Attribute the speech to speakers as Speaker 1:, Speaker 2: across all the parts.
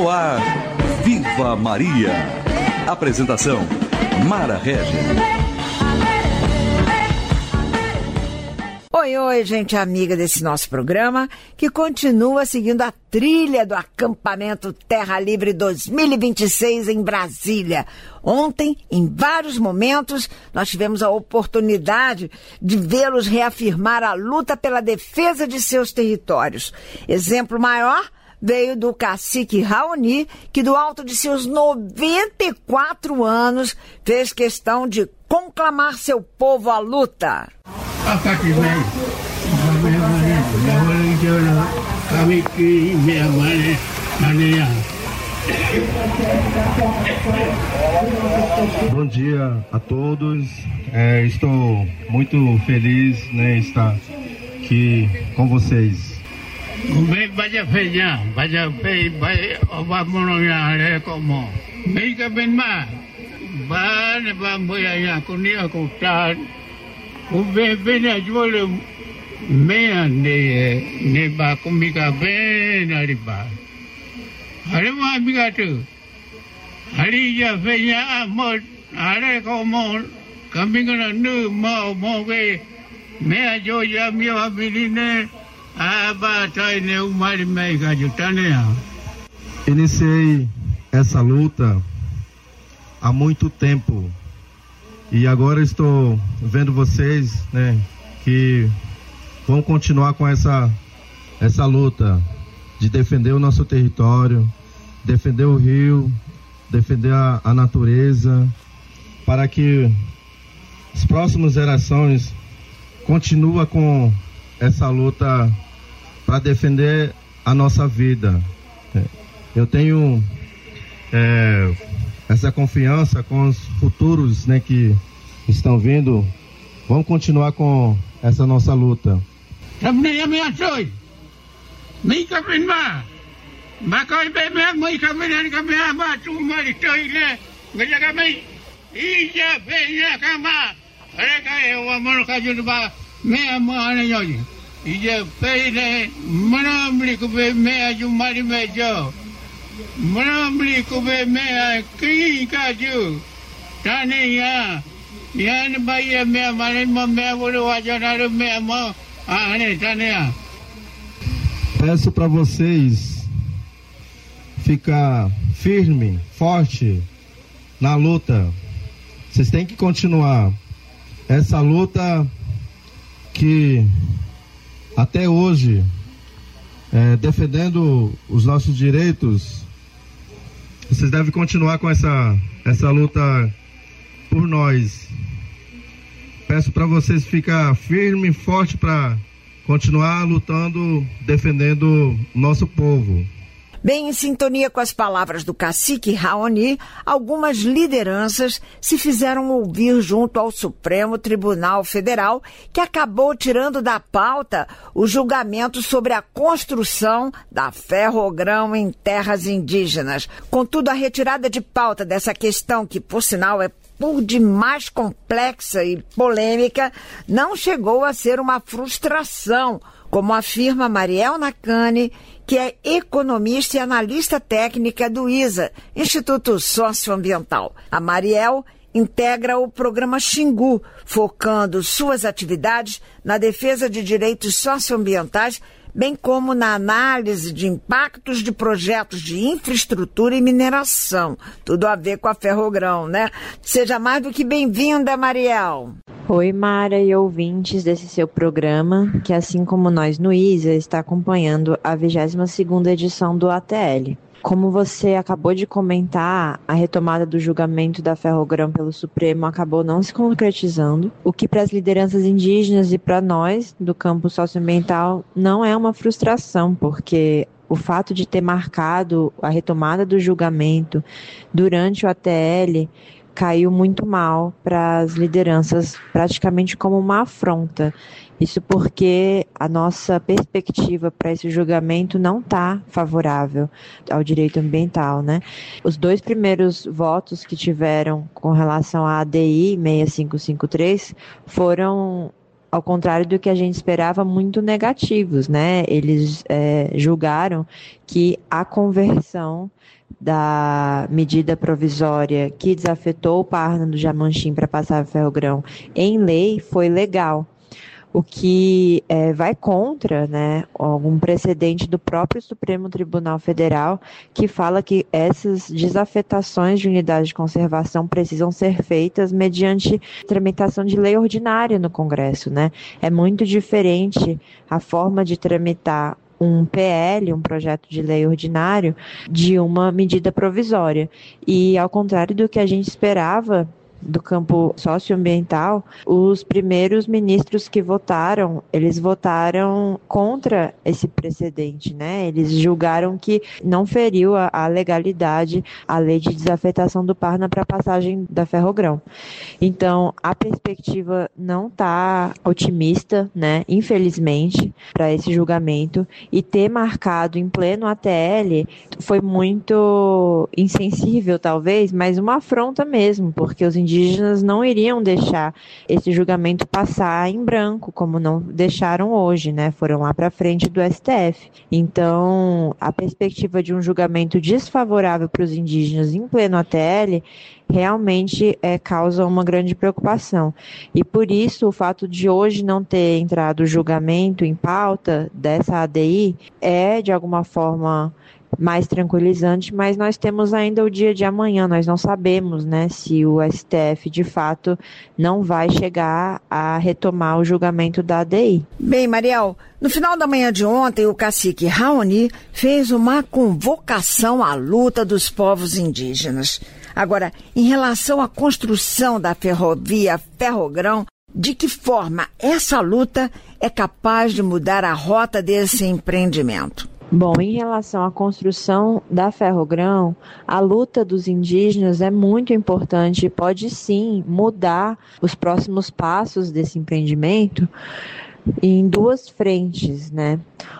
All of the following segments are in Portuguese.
Speaker 1: No ar, Viva Maria. Apresentação, Mara Régia.
Speaker 2: Oi, gente amiga desse nosso programa, que continua seguindo a trilha do acampamento Terra Livre 2026 em Brasília. Ontem, em vários momentos, nós tivemos a oportunidade de vê-los reafirmar a luta pela defesa de seus territórios. Exemplo maior veio do cacique Raoni, que do alto de seus 94 anos fez questão de conclamar seu povo à luta.
Speaker 3: Bom dia a todos. Estou muito feliz, né, estar aqui com vocês. Iniciei essa luta há muito tempo e agora estou vendo vocês, né, que vão continuar com essa luta de defender o nosso território, defender o rio, defender a natureza, para que as próximas gerações continuem com essa luta para defender a nossa vida. Eu tenho essa confiança com os futuros, né, que estão vindo. Vamos continuar com essa nossa luta. Peço para vocês ficar firme, forte na luta. Vocês têm que continuar essa luta que até hoje, defendendo os nossos direitos. Vocês devem continuar com essa luta por nós. Peço para vocês ficar firme e forte para continuar lutando, defendendo nosso povo.
Speaker 2: Bem, em sintonia com as palavras do cacique Raoni, algumas lideranças se fizeram ouvir junto ao Supremo Tribunal Federal, que acabou tirando da pauta o julgamento sobre a construção da Ferrogrão em terras indígenas. Contudo, a retirada de pauta dessa questão, que por sinal é por demais complexa e polêmica, não chegou a ser uma frustração, como afirma Mariel Nakane, que é economista e analista técnica do ISA, Instituto Socioambiental. A Mariel integra o programa Xingu, focando suas atividades na defesa de direitos socioambientais, bem como na análise de impactos de projetos de infraestrutura e mineração. Tudo a ver com a Ferrogrão, né? Seja mais do que bem-vinda, Mariel.
Speaker 4: Oi, Mara e ouvintes desse seu programa, que assim como nós no ISA, está acompanhando a 22ª edição do ATL. Como você acabou de comentar, a retomada do julgamento da Ferrogrão pelo Supremo acabou não se concretizando, o que para as lideranças indígenas e para nós, do campo socioambiental, não é uma frustração, porque o fato de ter marcado a retomada do julgamento durante o ATL caiu muito mal para as lideranças, praticamente como uma afronta. Isso porque a nossa perspectiva para esse julgamento não está favorável ao direito ambiental, né? Os dois primeiros votos que tiveram com relação à ADI 6553 foram ao contrário do que a gente esperava, muito negativos, né? Eles julgaram que a conversão da medida provisória que desafetou o Parna do Jamanchim para passar a Ferrogrão em lei foi legal, o que vai contra, né, algum precedente do próprio Supremo Tribunal Federal que fala que essas desafetações de unidade de conservação precisam ser feitas mediante tramitação de lei ordinária no Congresso, né? É muito diferente a forma de tramitar um PL, um projeto de lei ordinário, de uma medida provisória. E, ao contrário do que a gente esperava do campo socioambiental, os primeiros ministros que votaram, eles votaram contra esse precedente, né? Eles julgaram que não feriu a legalidade, a lei de desafetação do Parna para a passagem da Ferrogrão. Então, a perspectiva não está otimista, né? Infelizmente, para esse julgamento, e ter marcado em pleno ATL foi muito insensível, talvez, mas uma afronta mesmo, porque os indígenas não iriam deixar esse julgamento passar em branco, como não deixaram hoje, né? Foram lá para frente do STF. Então, a perspectiva de um julgamento desfavorável para os indígenas em pleno ATL realmente causa uma grande preocupação. E por isso, o fato de hoje não ter entrado o julgamento em pauta dessa ADI é, de alguma forma, mais tranquilizante, mas nós temos ainda o dia de amanhã, nós não sabemos, né, se o STF de fato não vai chegar a retomar o julgamento da ADI.
Speaker 2: Bem, Mariel, no final da manhã de ontem, o cacique Raoni fez uma convocação à luta dos povos indígenas. Agora, em relação à construção da ferrovia Ferrogrão, de que forma essa luta é capaz de mudar a rota desse empreendimento?
Speaker 4: Bom, em relação à construção da Ferrogrão, a luta dos indígenas é muito importante e pode sim mudar os próximos passos desse empreendimento em duas frentes, né?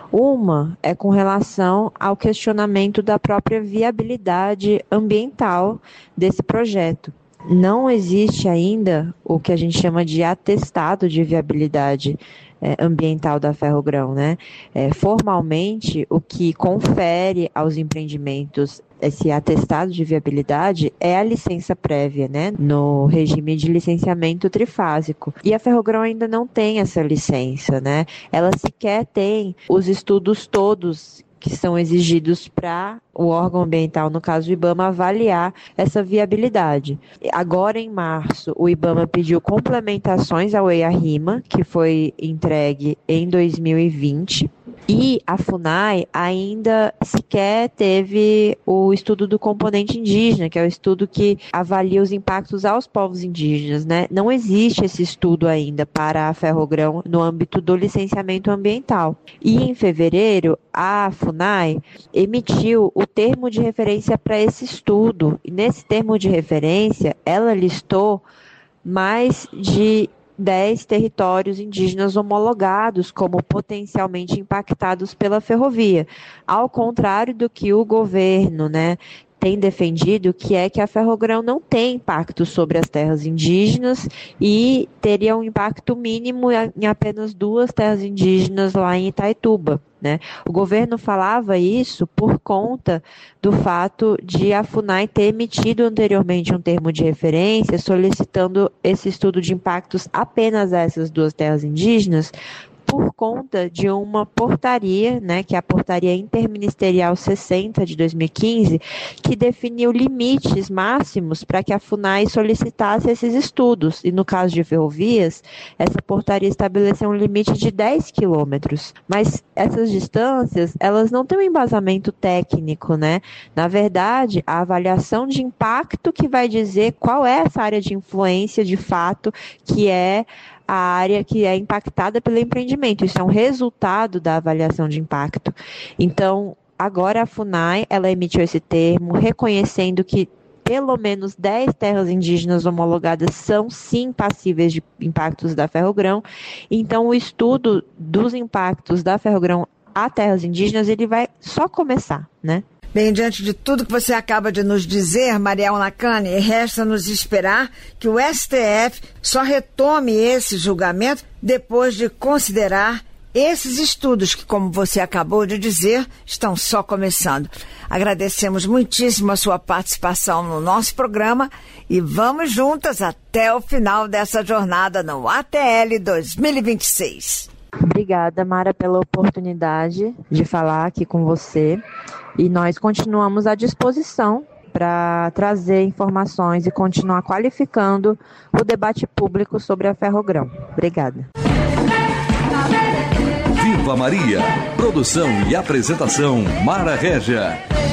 Speaker 4: Uma é com relação ao questionamento da própria viabilidade ambiental desse projeto. Não existe ainda o que a gente chama de atestado de viabilidade ambiental da Ferrogrão, né? Formalmente, o que confere aos empreendimentos esse atestado de viabilidade é a licença prévia, né? No regime de licenciamento trifásico. E a Ferrogrão ainda não tem essa licença, né? Ela sequer tem os estudos todos que são exigidos para o órgão ambiental, no caso o IBAMA, avaliar essa viabilidade. Agora, em março, o IBAMA pediu complementações ao EIA-RIMA, que foi entregue em 2020, e a FUNAI ainda sequer teve o estudo do componente indígena, que é o estudo que avalia os impactos aos povos indígenas, né? Não existe esse estudo ainda para a Ferrogrão no âmbito do licenciamento ambiental. E em fevereiro, a FUNAI emitiu o termo de referência para esse estudo. E nesse termo de referência, ela listou mais de 10 territórios indígenas homologados como potencialmente impactados pela ferrovia, ao contrário do que o governo, né, tem defendido, que é que a Ferrogrão não tem impacto sobre as terras indígenas e teria um impacto mínimo em apenas 2 terras indígenas lá em Itaituba, né? O governo falava isso por conta do fato de a FUNAI ter emitido anteriormente um termo de referência solicitando esse estudo de impactos apenas a essas 2 terras indígenas, por conta de uma portaria, né, que é a Portaria Interministerial 60 de 2015, que definiu limites máximos para que a FUNAI solicitasse esses estudos. E no caso de ferrovias, essa portaria estabeleceu um limite de 10 quilômetros. Mas essas distâncias, elas não têm um embasamento técnico, né? Na verdade, a avaliação de impacto que vai dizer qual é essa área de influência de fato que é a área que é impactada pelo empreendimento. Isso é um resultado da avaliação de impacto. Então, agora a FUNAI, ela emitiu esse termo, reconhecendo que pelo menos 10 terras indígenas homologadas são, sim, passíveis de impactos da Ferrogrão. Então, o estudo dos impactos da Ferrogrão a terras indígenas, ele vai só começar, né?
Speaker 2: Bem, diante de tudo que você acaba de nos dizer, Mariel Nakane, resta nos esperar que o STF só retome esse julgamento depois de considerar esses estudos que, como você acabou de dizer, estão só começando. Agradecemos muitíssimo a sua participação no nosso programa e vamos juntas até o final dessa jornada no ATL 2026.
Speaker 4: Obrigada, Mara, pela oportunidade de falar aqui com você. E nós continuamos à disposição para trazer informações e continuar qualificando o debate público sobre a Ferrogrão. Obrigada.
Speaker 1: Viva Maria! Produção e apresentação Mara Régia.